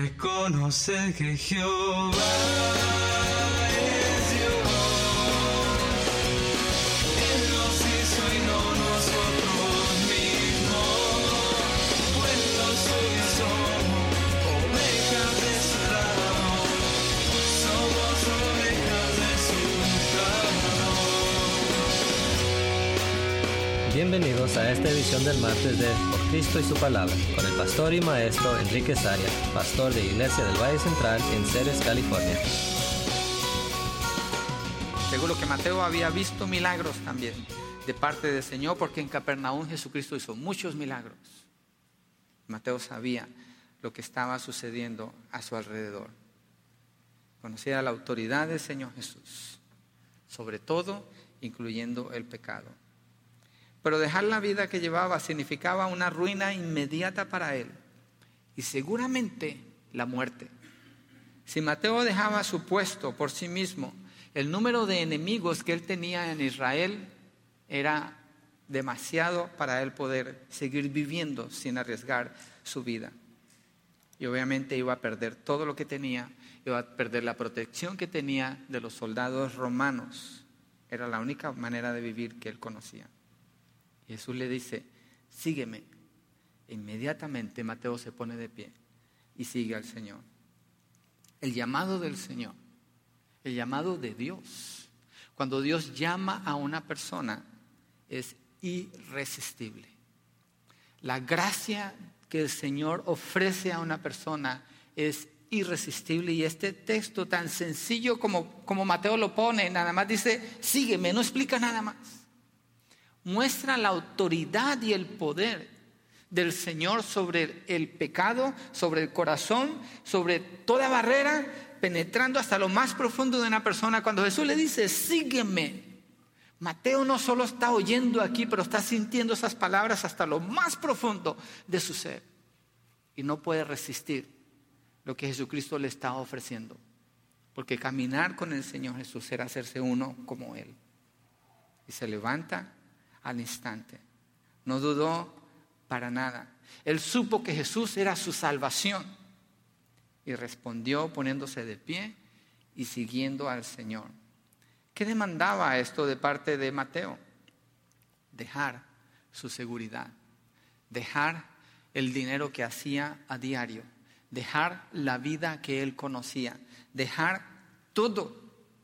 Reconocer que Jehová es Dios. Él nos hizo y no nosotros mismos. Pueblo suyo somos, ovejas de su lado. Somos ovejas de su lado. Bienvenidos a esta edición del martes de Por Cristo y su Palabra, con el pastor y maestro Enrique Saria, pastor de Iglesia del Valle Central en Ceres, California. Seguro que Mateo había visto milagros también de parte del Señor, porque en Capernaum Jesucristo hizo muchos milagros. Mateo sabía lo que estaba sucediendo a su alrededor. Conocía la autoridad del Señor Jesús, sobre todo incluyendo el pecado. Pero dejar la vida que llevaba significaba una ruina inmediata para él y seguramente la muerte. Si Mateo dejaba su puesto por sí mismo, el número de enemigos que él tenía en Israel era demasiado para él poder seguir viviendo sin arriesgar su vida. Y obviamente iba a perder todo lo que tenía, iba a perder la protección que tenía de los soldados romanos. Era la única manera de vivir que él conocía. Jesús le dice, sígueme. Inmediatamente Mateo se pone de pie y sigue al Señor. El llamado del Señor, el llamado de Dios, cuando Dios llama a una persona, es irresistible. La gracia que el Señor ofrece a una persona es irresistible, y este texto tan sencillo como Mateo lo pone, nada más dice, sígueme, no explica nada más. Muestra la autoridad y el poder del Señor sobre el pecado, sobre el corazón, sobre toda barrera, penetrando hasta lo más profundo de una persona. Cuando Jesús le dice, sígueme, Mateo no solo está oyendo aquí, pero está sintiendo esas palabras hasta lo más profundo de su ser. Y no puede resistir lo que Jesucristo le está ofreciendo. Porque caminar con el Señor Jesús era hacerse uno como Él. Y se levanta al instante. No dudó para nada. Él supo que Jesús era su salvación y respondió poniéndose de pie y siguiendo al Señor. ¿Qué demandaba esto de parte de Mateo? Dejar su seguridad, dejar el dinero que hacía a diario, dejar la vida que él conocía, dejar todo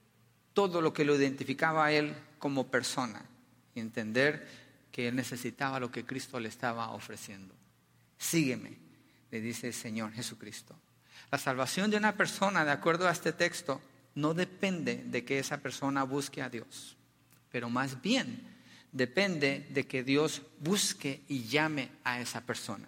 lo que lo identificaba a él como persona, y entender que él necesitaba lo que Cristo le estaba ofreciendo. Sígueme, le dice el Señor Jesucristo. La salvación de una persona, de acuerdo a este texto, no depende de que esa persona busque a Dios, pero más bien depende de que Dios busque y llame a esa persona.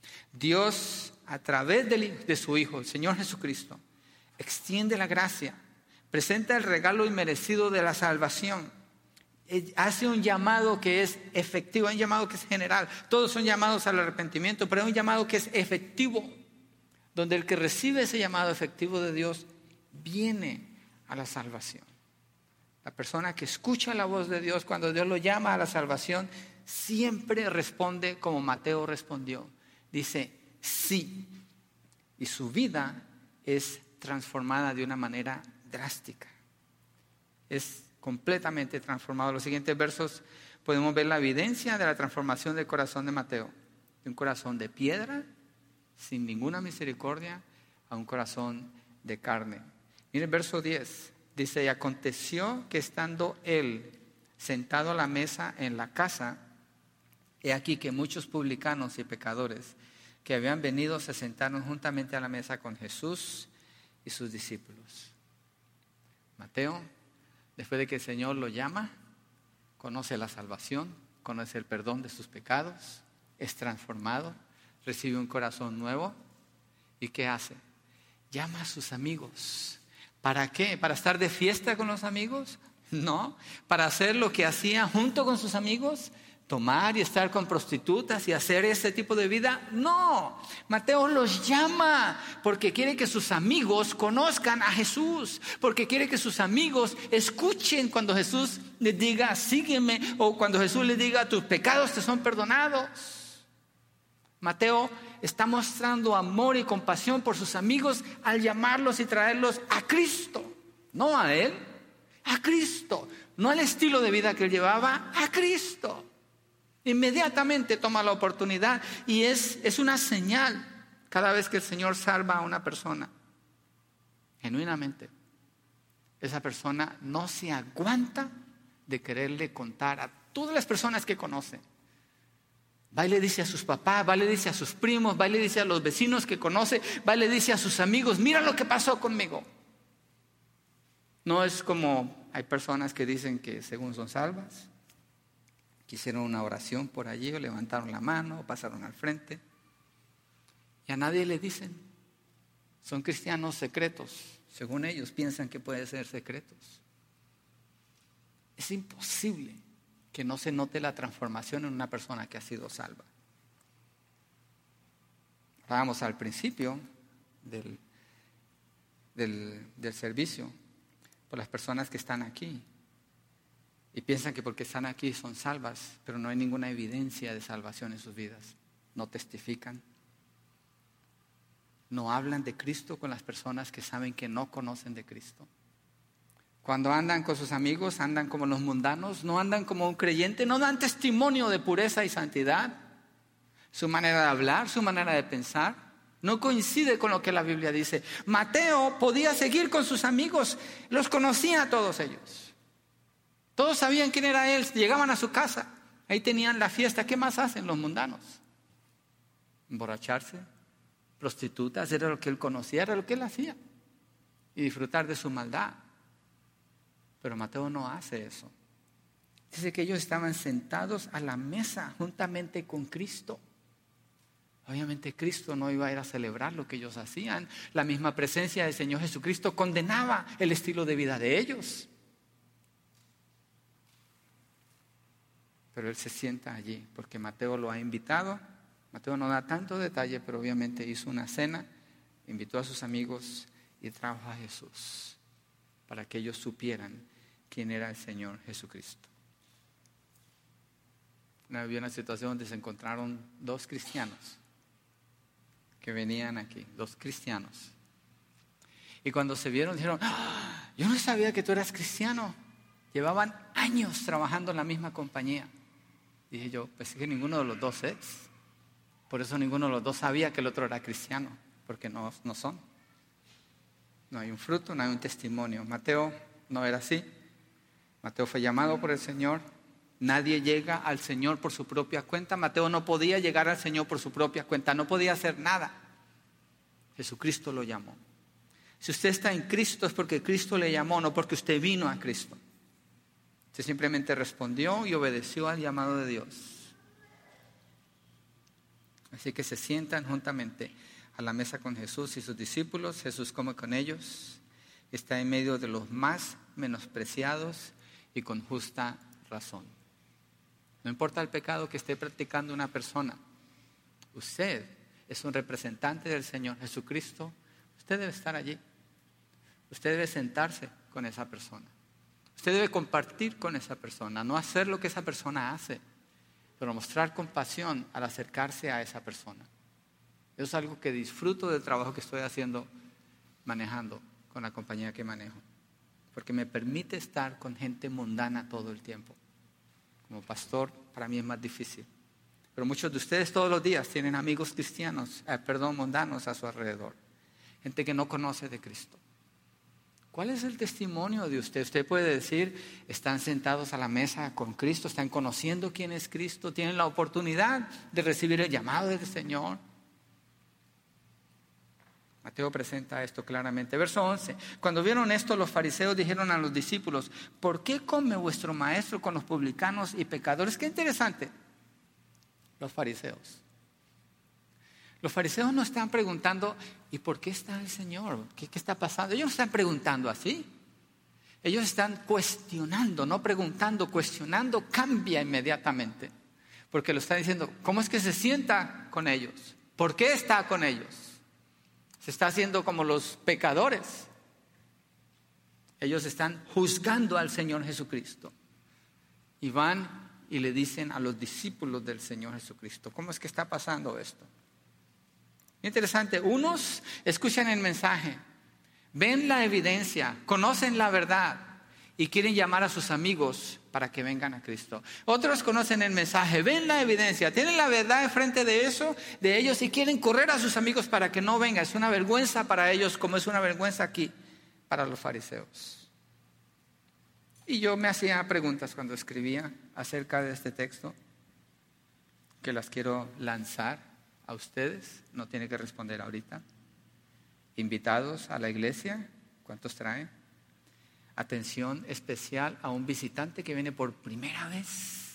Dios, a través de su Hijo, el Señor Jesucristo, extiende la gracia, presenta el regalo inmerecido de la salvación. Hace un llamado que es efectivo, un llamado que es general. Todos son llamados al arrepentimiento, pero hay un llamado que es efectivo, donde el que recibe ese llamado efectivo de Dios viene a la salvación. La persona que escucha la voz de Dios cuando Dios lo llama a la salvación siempre responde como Mateo respondió. Dice sí, y su vida es transformada de una manera drástica. Es completamente transformado. En los siguientes versos podemos ver la evidencia de la transformación del corazón de Mateo. De un corazón de piedra, sin ninguna misericordia, a un corazón de carne. Mire el verso 10. Dice, y aconteció que estando él sentado a la mesa en la casa, he aquí que muchos publicanos y pecadores que habían venido se sentaron juntamente a la mesa con Jesús y sus discípulos. Mateo, después de que el Señor lo llama, conoce la salvación, conoce el perdón de sus pecados, es transformado, recibe un corazón nuevo. ¿Y qué hace? Llama a sus amigos. ¿Para qué? ¿Para estar de fiesta con los amigos? No. ¿Para hacer lo que hacía junto con sus amigos? ¿Tomar y estar con prostitutas y hacer ese tipo de vida? No. Mateo los llama porque quiere que sus amigos conozcan a Jesús, porque quiere que sus amigos escuchen cuando Jesús les diga sígueme, o cuando Jesús les diga tus pecados te son perdonados. Mateo está mostrando amor y compasión por sus amigos al llamarlos y traerlos a Cristo. No a él, a Cristo. No al estilo de vida que él llevaba, a Cristo. Inmediatamente toma la oportunidad y es una señal cada vez que el Señor salva a una persona. Genuinamente, esa persona no se aguanta de quererle contar a todas las personas que conoce. Va y le dice a sus papás, va y le dice a sus primos, va y le dice a los vecinos que conoce, va y le dice a sus amigos, mira lo que pasó conmigo. No es como hay personas que dicen que según son salvas, que hicieron una oración por allí, o levantaron la mano, o pasaron al frente, y a nadie le dicen. Son cristianos secretos, según ellos piensan que pueden ser secretos. Es imposible que no se note la transformación en una persona que ha sido salva. Hablábamos al principio del servicio por las personas que están aquí y piensan que porque están aquí son salvas, pero no hay ninguna evidencia de salvación en sus vidas. No testifican, no hablan de Cristo con las personas que saben que no conocen de Cristo. Cuando andan con sus amigos, andan como los mundanos, no andan como un creyente, no dan testimonio de pureza y santidad. Su manera de hablar, su manera de pensar, no coincide con lo que la Biblia dice. Mateo podía seguir con sus amigos, los conocía a todos ellos. Todos sabían quién era él, llegaban a su casa, ahí tenían la fiesta. ¿Qué más hacen los mundanos? Emborracharse, prostitutas, era lo que él conocía, era lo que él hacía. Y disfrutar de su maldad. Pero Mateo no hace eso. Dice que ellos estaban sentados a la mesa juntamente con Cristo. Obviamente Cristo no iba a ir a celebrar lo que ellos hacían. La misma presencia del Señor Jesucristo condenaba el estilo de vida de ellos. Pero él se sienta allí porque Mateo lo ha invitado. Mateo no da tanto detalle, pero obviamente hizo una cena, invitó a sus amigos y trajo a Jesús para que ellos supieran quién era el Señor Jesucristo. Había una situación donde se encontraron dos cristianos que venían aquí, dos cristianos. Y cuando se vieron dijeron, yo no sabía que tú eras cristiano. Llevaban años trabajando en la misma compañía. Dije yo, pues es que ninguno de los dos es. Por eso ninguno de los dos sabía que el otro era cristiano, porque no son. No hay un fruto, no hay un testimonio. Mateo no era así. Mateo fue llamado por el Señor. Nadie llega al Señor por su propia cuenta. Mateo no podía llegar al Señor por su propia cuenta. No podía hacer nada. Jesucristo lo llamó. Si usted está en Cristo es porque Cristo le llamó, no porque usted vino a Cristo. Usted simplemente respondió y obedeció al llamado de Dios. Así que se sientan juntamente a la mesa con Jesús y sus discípulos. Jesús come con ellos. Está en medio de los más menospreciados y con justa razón. No importa el pecado que esté practicando una persona. Usted es un representante del Señor Jesucristo. Usted debe estar allí. Usted debe sentarse con esa persona. Usted debe compartir con esa persona. No hacer lo que esa persona hace, pero mostrar compasión al acercarse a esa persona. Eso es algo que disfruto del trabajo que estoy haciendo, manejando con la compañía que manejo. Porque me permite estar con gente mundana todo el tiempo. Como pastor, para mí es más difícil. Pero muchos de ustedes todos los días tienen amigos cristianos, mundanos a su alrededor. Gente que no conoce de Cristo. ¿Cuál es el testimonio de usted? Usted puede decir, están sentados a la mesa con Cristo, están conociendo quién es Cristo, tienen la oportunidad de recibir el llamado del Señor. Mateo presenta esto claramente. Verso 11. Cuando vieron esto, los fariseos dijeron a los discípulos, ¿por qué come vuestro maestro con los publicanos y pecadores? Qué interesante. Los fariseos. Los fariseos no están preguntando, ¿y por qué está el Señor? ¿Qué está pasando? Ellos no están preguntando así. Ellos están cuestionando, no preguntando, cuestionando, cambia inmediatamente. Porque lo está diciendo, ¿cómo es que se sienta con ellos? ¿Por qué está con ellos? Se está haciendo como los pecadores. Ellos están juzgando al Señor Jesucristo. Y van y le dicen a los discípulos del Señor Jesucristo. ¿Cómo es que está pasando esto? Interesante, unos escuchan el mensaje, ven la evidencia, conocen la verdad y quieren llamar a sus amigos para que vengan a Cristo. Otros conocen el mensaje, ven la evidencia, tienen la verdad enfrente de ellos y quieren correr a sus amigos para que no vengan. Es una vergüenza para ellos como es una vergüenza aquí para los fariseos. Y yo me hacía preguntas cuando escribía acerca de este texto, que las quiero lanzar a ustedes, no tiene que responder ahorita. Invitados a la iglesia, ¿cuántos traen? Atención especial a un visitante que viene por primera vez.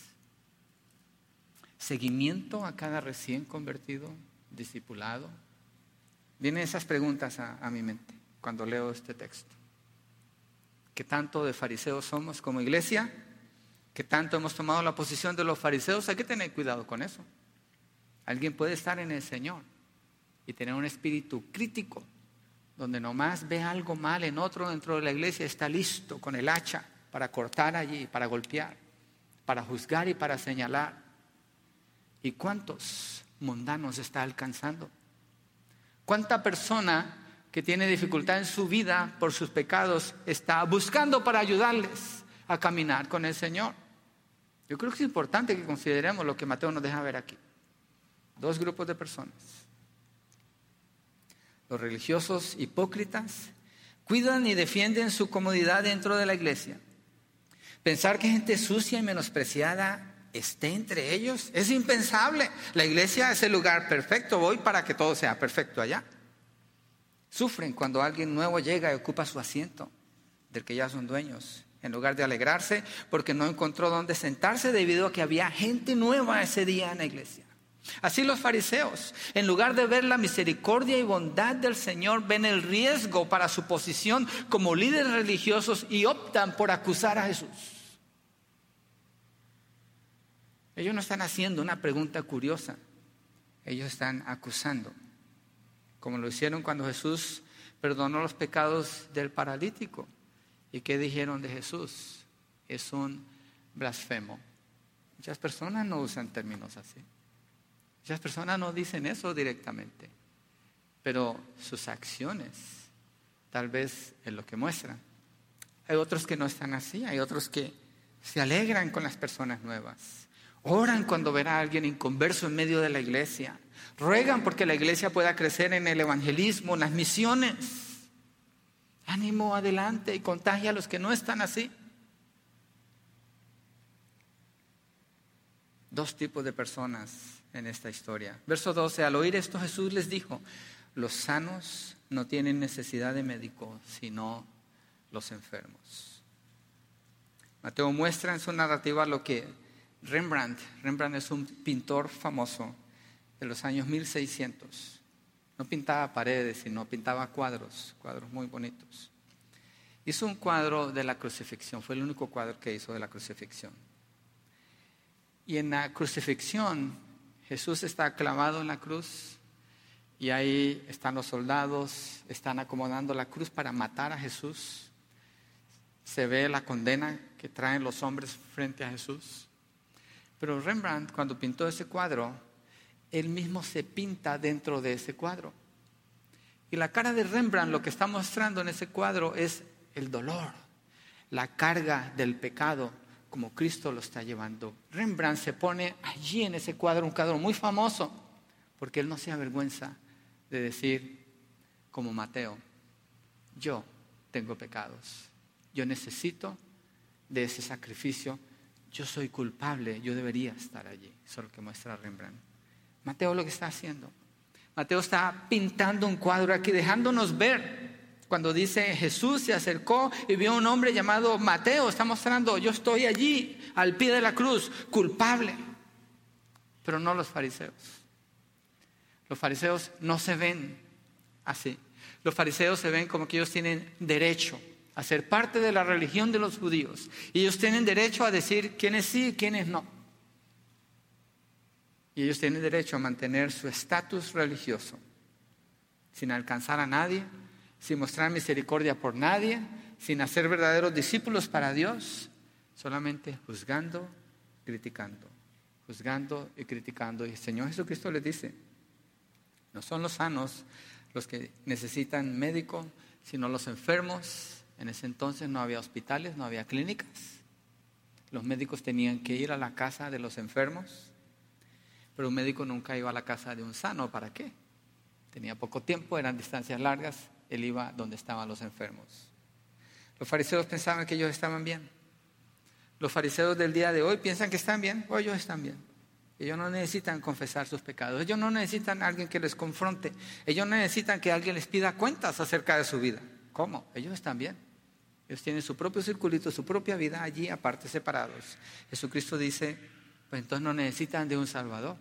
Seguimiento a cada recién convertido, discipulado. Vienen esas preguntas a mi mente cuando leo este texto. ¿Qué tanto de fariseos somos como iglesia? ¿Qué tanto hemos tomado la posición de los fariseos? Hay que tener cuidado con eso. Alguien puede estar en el Señor y tener un espíritu crítico, donde nomás ve algo mal en otro dentro de la iglesia, está listo con el hacha para cortar allí, para golpear, para juzgar y para señalar. ¿Y cuántos mundanos está alcanzando? ¿Cuánta persona que tiene dificultad en su vida por sus pecados está buscando para ayudarles a caminar con el Señor? Yo creo que es importante que consideremos lo que Mateo nos deja ver aquí. Dos grupos de personas. Los religiosos hipócritas cuidan y defienden su comodidad dentro de la iglesia. Pensar que gente sucia y menospreciada esté entre ellos es impensable. La iglesia es el lugar perfecto. Voy para que todo sea perfecto allá. Sufren cuando alguien nuevo llega y ocupa su asiento del que ya son dueños, en lugar de alegrarse porque no encontró dónde sentarse debido a que había gente nueva ese día en la iglesia. Así los fariseos, en lugar de ver la misericordia y bondad del Señor, ven el riesgo para su posición como líderes religiosos y optan por acusar a Jesús. Ellos no están haciendo una pregunta curiosa, ellos están acusando, como lo hicieron cuando Jesús perdonó los pecados del paralítico. ¿Y qué dijeron de Jesús? Es un blasfemo. Muchas personas no usan términos así. Muchas personas no dicen eso directamente, pero sus acciones tal vez es lo que muestran. Hay otros que no están así, hay otros que se alegran con las personas nuevas, oran cuando ven a alguien inconverso en medio de la iglesia, ruegan porque la iglesia pueda crecer en el evangelismo, en las misiones. Ánimo, adelante y contagia a los que no están así. Dos tipos de personas en esta historia. Verso 12, al oír esto Jesús les dijo, los sanos no tienen necesidad de médico, sino los enfermos. Mateo muestra en su narrativa lo que Rembrandt es un pintor famoso de los años 1600. No pintaba paredes, sino pintaba cuadros muy bonitos. Hizo un cuadro de la crucifixión, fue el único cuadro que hizo de la crucifixión. Y en la crucifixión, Jesús está clavado en la cruz y ahí están los soldados, están acomodando la cruz para matar a Jesús. Se ve la condena que traen los hombres frente a Jesús. Pero Rembrandt, cuando pintó ese cuadro, él mismo se pinta dentro de ese cuadro. Y la cara de Rembrandt, lo que está mostrando en ese cuadro es el dolor, la carga del pecado, como Cristo lo está llevando. Rembrandt se pone allí en ese cuadro, un cuadro muy famoso, porque él no se avergüenza de decir, como Mateo, yo tengo pecados, yo necesito de ese sacrificio, yo soy culpable, yo debería estar allí. Eso es lo que muestra Rembrandt. Mateo lo que está haciendo, Mateo está pintando un cuadro aquí, dejándonos ver. Cuando dice Jesús se acercó y vio a un hombre llamado Mateo, está mostrando, yo estoy allí al pie de la cruz, culpable. Pero no los fariseos. Los fariseos no se ven así. Los fariseos se ven como que ellos tienen derecho a ser parte de la religión de los judíos. Y ellos tienen derecho a decir quiénes sí y quiénes no. Y ellos tienen derecho a mantener su estatus religioso, sin alcanzar a nadie, sin mostrar misericordia por nadie, sin hacer verdaderos discípulos para Dios, solamente juzgando criticando, juzgando y criticando. Y el Señor Jesucristo les dice, no son los sanos los que necesitan médico, sino los enfermos. En ese entonces no había hospitales, no había clínicas. Los médicos tenían que ir a la casa de los enfermos, pero un médico nunca iba a la casa de un sano. ¿Para qué? Tenía poco tiempo, eran distancias largas, él iba donde estaban los enfermos. Los fariseos pensaban que ellos estaban bien. Los fariseos del día de hoy piensan que están bien, o ellos están bien. Ellos no necesitan confesar sus pecados, ellos no necesitan a alguien que les confronte, ellos no necesitan que alguien les pida cuentas acerca de su vida. ¿Cómo? Ellos están bien. Ellos tienen su propio circulito, su propia vida allí aparte, separados. Jesucristo dice, pues entonces no necesitan de un Salvador.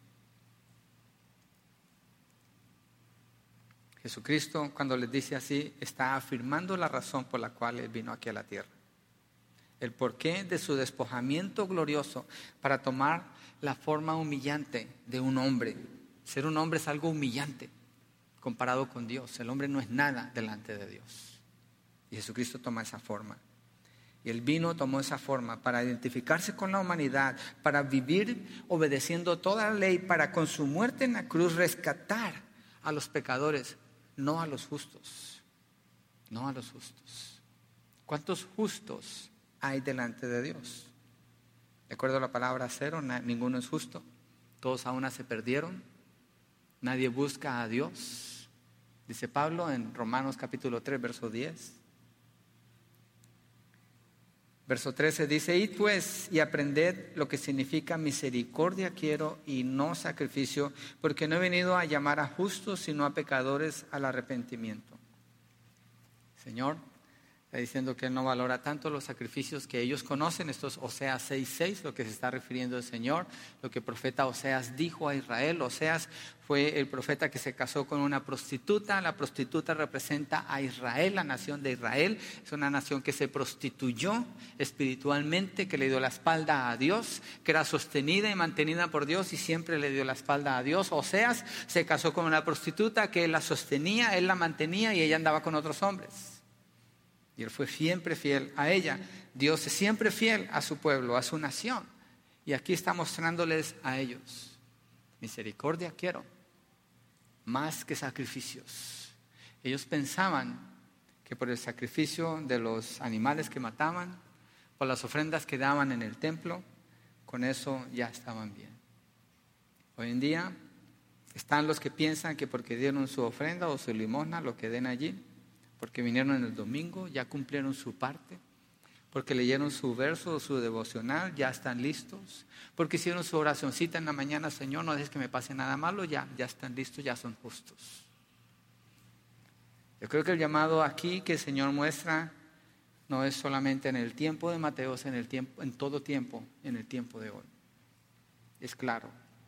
Jesucristo, cuando les dice así, está afirmando la razón por la cual Él vino aquí a la tierra. El porqué de su despojamiento glorioso para tomar la forma humillante de un hombre. Ser un hombre es algo humillante comparado con Dios. El hombre no es nada delante de Dios. Y Jesucristo toma esa forma. Y Él vino, tomó esa forma para identificarse con la humanidad, para vivir obedeciendo toda la ley, para con su muerte en la cruz rescatar a los pecadores, no a los justos. No a los justos. ¿Cuántos justos hay delante de Dios? De acuerdo a la palabra cero, ninguno es justo. Todos a una se perdieron. Nadie busca a Dios. Dice Pablo en Romanos capítulo 3, verso 10. Verso 13 dice, id pues y aprended lo que significa misericordia quiero y no sacrificio, porque no he venido a llamar a justos, sino a pecadores al arrepentimiento. Señor está diciendo que Él no valora tanto los sacrificios que ellos conocen. Esto es Oseas 6:6, lo que se está refiriendo el Señor, lo que el profeta Oseas dijo a Israel. Oseas fue el profeta que se casó con una prostituta. La prostituta representa a Israel, la nación de Israel. Es una nación que se prostituyó espiritualmente, que le dio la espalda a Dios, que era sostenida y mantenida por Dios y siempre le dio la espalda a Dios. Oseas se casó con una prostituta que él la sostenía, él la mantenía y ella andaba con otros hombres. Y él fue siempre fiel a ella. Dios es siempre fiel a su pueblo, a su nación. Y aquí está mostrándoles a ellos, misericordia quiero, más que sacrificios. Ellos pensaban que por el sacrificio de los animales que mataban, por las ofrendas que daban en el templo, con eso ya estaban bien. Hoy en día están los que piensan que porque dieron su ofrenda o su limosna, lo que den allí, porque vinieron en el domingo, ya cumplieron su parte, porque leyeron su verso o su devocional, ya están listos, porque hicieron su oracioncita en la mañana, Señor, no dejes que me pase nada malo, ya están listos, ya son justos. Yo creo que el llamado aquí que el Señor muestra no es solamente en el tiempo de Mateo, es en todo tiempo, en el tiempo de hoy. Es claro.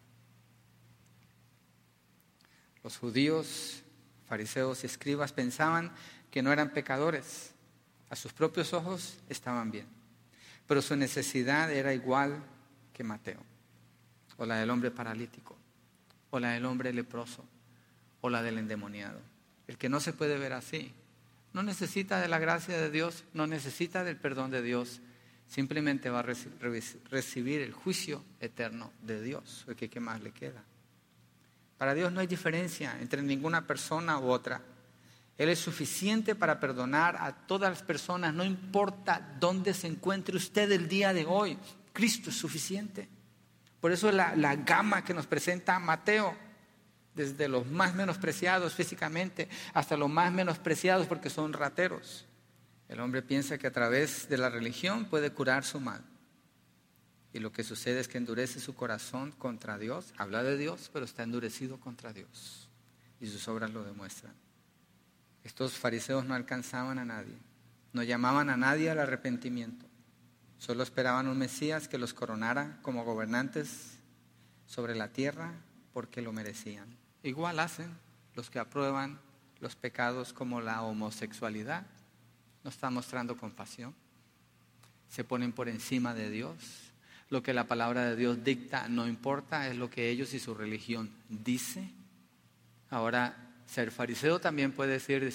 Los judíos, fariseos y escribas pensaban que no eran pecadores. A sus propios ojos estaban bien. Pero su necesidad era igual que Mateo, o la del hombre paralítico, o la del hombre leproso, o la del endemoniado. El que no se puede ver así, no necesita de la gracia de Dios, no necesita del perdón de Dios, simplemente va a recibir el juicio eterno de Dios, porque ¿qué más le queda? Para Dios no hay diferencia entre ninguna persona u otra. Él es suficiente para perdonar a todas las personas, no importa dónde se encuentre usted el día de hoy. Cristo es suficiente. Por eso la gama que nos presenta Mateo, desde los más menospreciados físicamente hasta los más menospreciados porque son rateros. El hombre piensa que a través de la religión puede curar su mal. Y lo que sucede es que endurece su corazón contra Dios. Habla de Dios, pero está endurecido contra Dios. Y sus obras lo demuestran. Estos fariseos no alcanzaban a nadie. No llamaban a nadie al arrepentimiento. Solo esperaban un Mesías que los coronara como gobernantes sobre la tierra porque lo merecían. Igual hacen los que aprueban los pecados como la homosexualidad. No están mostrando compasión. Se ponen por encima de Dios. Lo que la palabra de Dios dicta no importa, es lo que ellos y su religión dice. Ahora, ser fariseo también puede decir,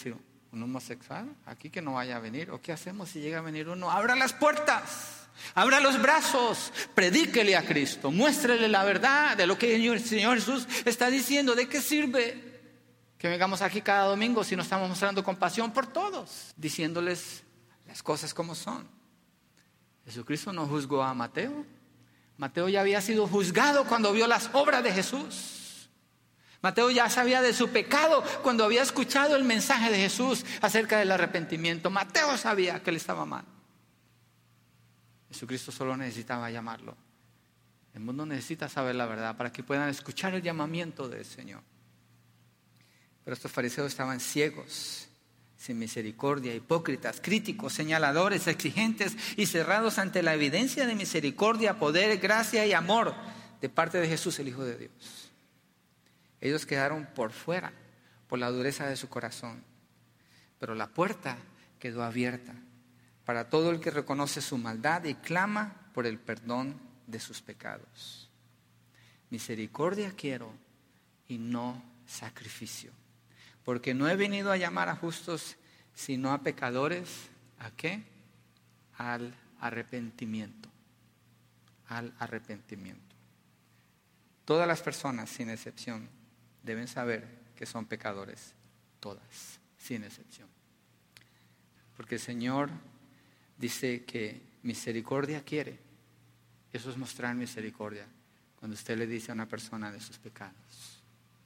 ¿Un homosexual? Aquí que no vaya a venir. ¿O qué hacemos si llega a venir uno? ¡Abra las puertas! ¡Abra los brazos! Predíquele a Cristo. Muéstrele la verdad de lo que el Señor Jesús está diciendo. ¿De qué sirve que vengamos aquí cada domingo si no estamos mostrando compasión por todos? Diciéndoles las cosas como son. Jesucristo no juzgó a Mateo. Mateo ya había sido juzgado cuando vio las obras de Jesús. Mateo ya sabía de su pecado cuando había escuchado el mensaje de Jesús acerca del arrepentimiento. Mateo sabía que él estaba mal. Jesucristo solo necesitaba llamarlo. El mundo necesita saber la verdad para que puedan escuchar el llamamiento del Señor. Pero estos fariseos estaban ciegos, sin misericordia, hipócritas, críticos, señaladores, exigentes y cerrados ante la evidencia de misericordia, poder, gracia y amor de parte de Jesús, el Hijo de Dios. Ellos quedaron por fuera por la dureza de su corazón, pero la puerta quedó abierta para todo el que reconoce su maldad y clama por el perdón de sus pecados. Misericordia quiero y no sacrificio, porque no he venido a llamar a justos, sino a pecadores. ¿A qué? Al arrepentimiento. Al arrepentimiento. Todas las personas, sin excepción, deben saber que son pecadores. Todas, sin excepción. Porque el Señor dice que misericordia quiere. Eso es mostrar misericordia. Cuando usted le dice a una persona de sus pecados.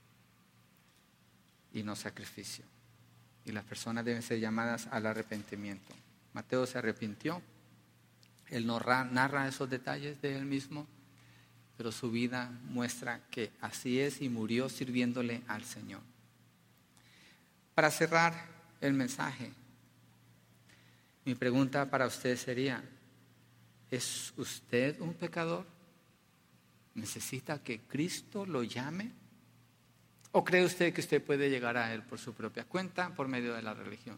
Y no sacrificio. Y las personas deben ser llamadas al arrepentimiento. Mateo se arrepintió. Él no narra esos detalles de él mismo, pero su vida muestra que así es y murió sirviéndole al Señor. Para cerrar el mensaje, mi pregunta para usted sería: ¿es usted un pecador? ¿Necesita que Cristo lo llame? ¿O cree usted que usted puede llegar a Él por su propia cuenta, por medio de la religión?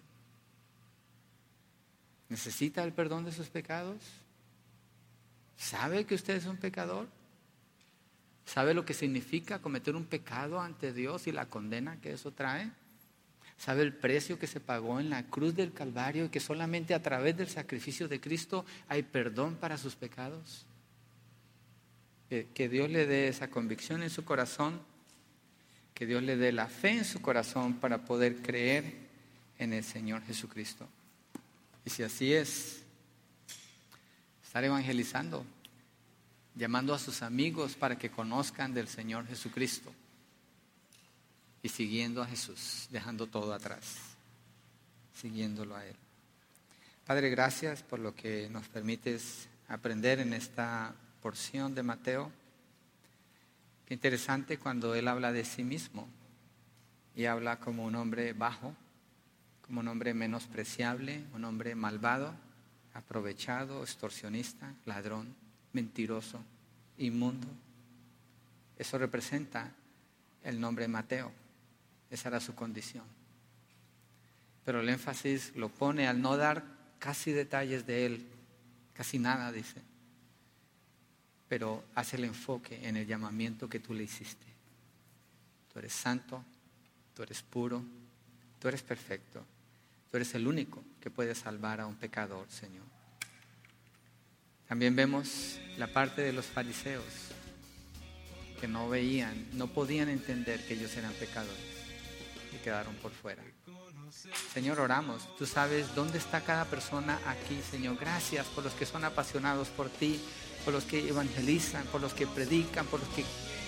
¿Necesita el perdón de sus pecados? ¿Sabe que usted es un pecador? ¿Sabe lo que significa cometer un pecado ante Dios y la condena que eso trae? ¿Sabe el precio que se pagó en la cruz del Calvario y que solamente a través del sacrificio de Cristo hay perdón para sus pecados? Que Dios le dé esa convicción en su corazón, que Dios le dé la fe en su corazón para poder creer en el Señor Jesucristo. Y si así es, estar evangelizando, llamando a sus amigos para que conozcan del Señor Jesucristo y siguiendo a Jesús, dejando todo atrás, siguiéndolo a Él. Padre, gracias por lo que nos permites aprender en esta porción de Mateo. Qué interesante cuando Él habla de sí mismo y habla como un hombre bajo, como un hombre menospreciable, un hombre malvado, aprovechado, extorsionista, ladrón, mentiroso, inmundo. Eso representa el nombre Mateo. Esa era su condición. Pero el énfasis lo pone al no dar casi detalles de él, casi nada dice. Pero hace el enfoque en el llamamiento que tú le hiciste. Tú eres santo, tú eres puro, tú eres perfecto. Tú eres el único que puede salvar a un pecador, Señor. También vemos la parte de los fariseos que no veían, no podían entender que ellos eran pecadores y quedaron por fuera. Señor, oramos. Tú sabes dónde está cada persona aquí, Señor. Gracias por los que son apasionados por ti, por los que evangelizan, por los que predican, por los que...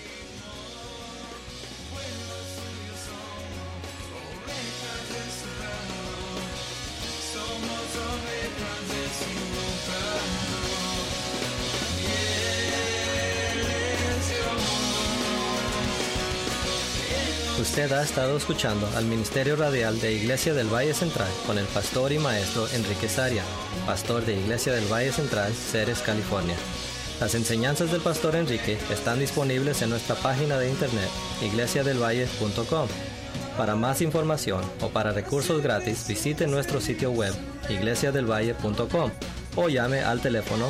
Usted ha estado escuchando al Ministerio Radial de Iglesia del Valle Central con el pastor y maestro Enrique Saria, pastor de Iglesia del Valle Central, Ceres, California. Las enseñanzas del pastor Enrique están disponibles en nuestra página de internet, iglesiadelvalle.com. Para más información o para recursos gratis, visite nuestro sitio web, iglesiadelvalle.com, o llame al teléfono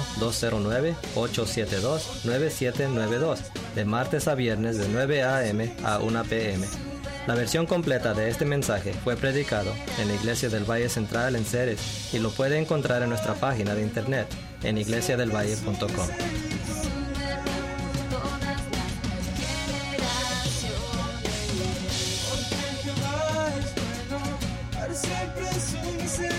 209-872-9792, de martes a viernes de 9 a.m. a 1 p.m. La versión completa de este mensaje fue predicado en la Iglesia del Valle Central en Ceres y lo puede encontrar en nuestra página de internet en iglesiadelvalle.com. Siempre es un